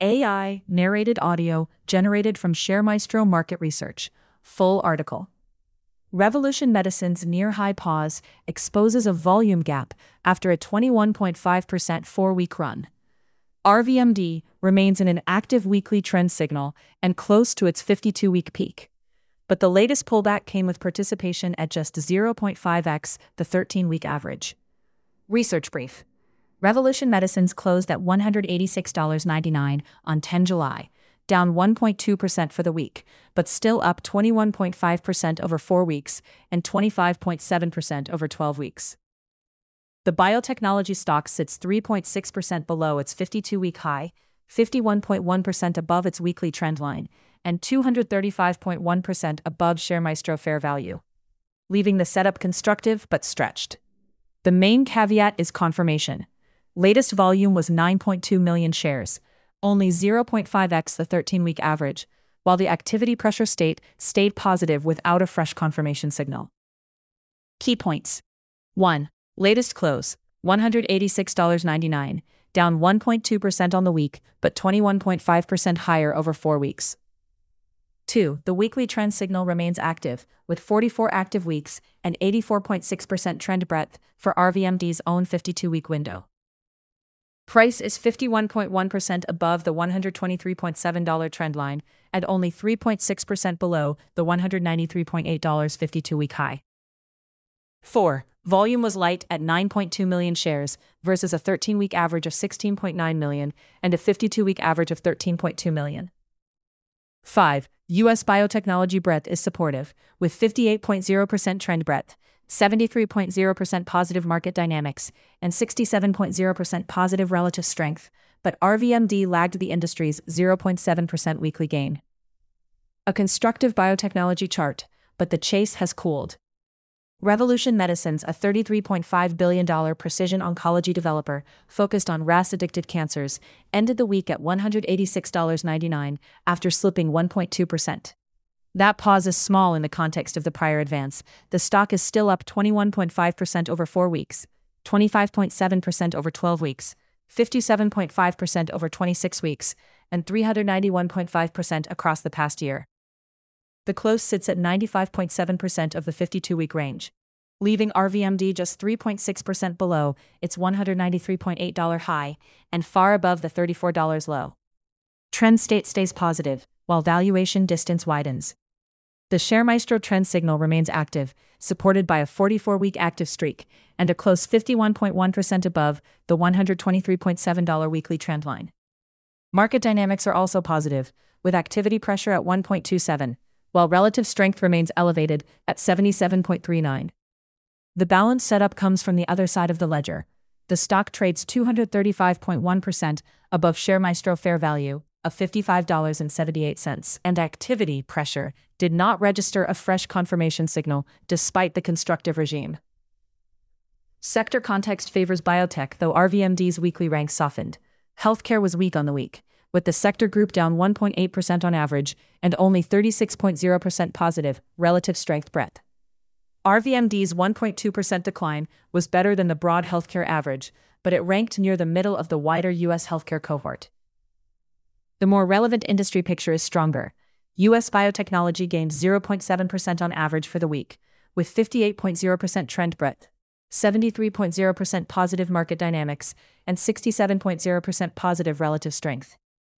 AI narrated audio generated from ShareMaestro Market Research. Full article. Revolution Medicines' near-high pause exposes a volume gap after a 21.5% four-week run. RVMD remains in an active weekly trend signal and close to its 52-week peak. But the latest pullback came with participation at just 0.5x the 13-week average. Research brief. Revolution Medicines closed at $186.99 on 10 July, down 1.2% for the week, but still up 21.5% over 4 weeks and 25.7% over 12 weeks. The biotechnology stock sits 3.6% below its 52-week high, 51.1% above its weekly trend line, and 235.1% above ShareMaestro fair value, leaving the setup constructive but stretched. The main caveat is confirmation. Latest volume was 9.2 million shares, only 0.5x the 13-week average, while the activity pressure state stayed positive without a fresh confirmation signal. Key points. 1. Latest close, $186.99, down 1.2% on the week, but 21.5% higher over 4 weeks. 2. The weekly trend signal remains active, with 44 active weeks and 84.6% trend breadth for RVMD's own 52-week window. Price is 51.1% above the $123.7 trend line and only 3.6% below the $193.8 52-week high. 4. Volume was light at 9.2 million shares versus a 13-week average of 16.9 million and a 52-week average of 13.2 million. 5. U.S. biotechnology breadth is supportive, with 58.0% trend breadth, 73.0% positive market dynamics, and 67.0% positive relative strength, but RVMD lagged the industry's 0.7% weekly gain. A constructive biotechnology chart, but the chase has cooled. Revolution Medicines, a $33.5 billion precision oncology developer focused on RAS-addicted cancers, ended the week at $186.99 after slipping 1.2%. That pause is small in the context of the prior advance. The stock is still up 21.5% over 4 weeks, 25.7% over 12 weeks, 57.5% over 26 weeks, and 391.5% across the past year. The close sits at 95.7% of the 52-week range, leaving RVMD just 3.6% below its $193.8 high and far above the $34 low. Trend state stays positive, while valuation distance widens. The ShareMaestro trend signal remains active, supported by a 44-week active streak and a close 51.1% above the $123.7 weekly trend line. Market dynamics are also positive, with activity pressure at 1.27, while relative strength remains elevated at 77.39. The balanced setup comes from the other side of the ledger. The stock trades 235.1% above ShareMaestro fair value of $55.78, and activity pressure did not register a fresh confirmation signal despite the constructive regime. Sector context favors biotech, though RVMD's weekly rank softened. Healthcare was weak on the week, with the sector group down 1.8% on average and only 36.0% positive relative strength breadth. RVMD's 1.2% decline was better than the broad healthcare average, but it ranked near the middle of the wider U.S. healthcare cohort. The more relevant industry picture is stronger. U.S. biotechnology gained 0.7% on average for the week, with 58.0% trend breadth, 73.0% positive market dynamics, and 67.0% positive relative strength.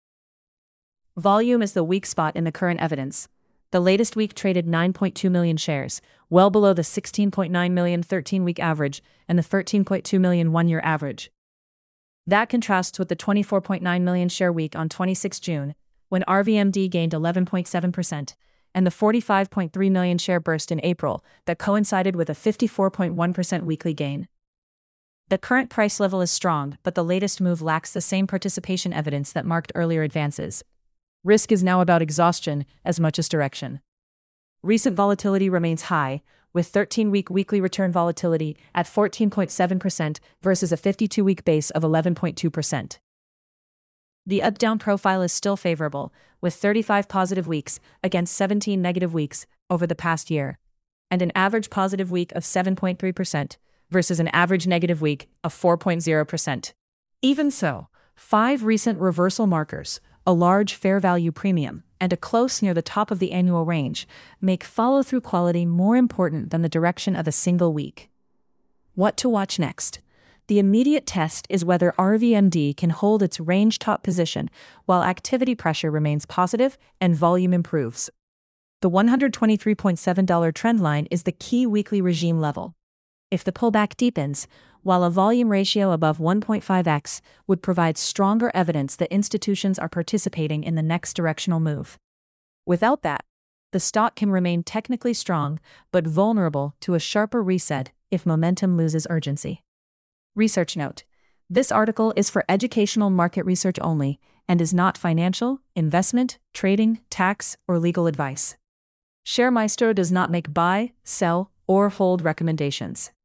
Volume is the weak spot in the current evidence. The latest week traded 9.2 million shares, well below the 16.9 million 13-week average and the 13.2 million one-year average. That contrasts with the 24.9 million share week on 26 June, when RVMD gained 11.7%, and the 45.3 million share burst in April that coincided with a 54.1% weekly gain. The current price level is strong, but the latest move lacks the same participation evidence that marked earlier advances. Risk is now about exhaustion as much as direction. Recent volatility remains high, with 13-week weekly return volatility at 14.7% versus a 52-week base of 11.2%. The up-down profile is still favorable, with 35 positive weeks against 17 negative weeks over the past year, and an average positive week of 7.3% versus an average negative week of 4.0%. Even so, 5 recent reversal markers a large fair value premium, and a close near the top of the annual range make follow-through quality more important than the direction of a single week. What to watch next? The immediate test is whether RVMD can hold its range top position while activity pressure remains positive and volume improves. The $123.7 trend line is the key weekly regime level. If the pullback deepens, while a volume ratio above 1.5x would provide stronger evidence that institutions are participating in the next directional move. Without that, the stock can remain technically strong but vulnerable to a sharper reset if momentum loses urgency. Research note: this article is for educational market research only and is not financial, investment, trading, tax, or legal advice. ShareMaestro does not make buy, sell, or hold recommendations.